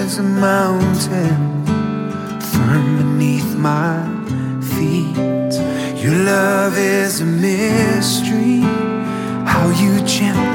as a mountain, firm beneath my feet. Your love is a mystery, how you gently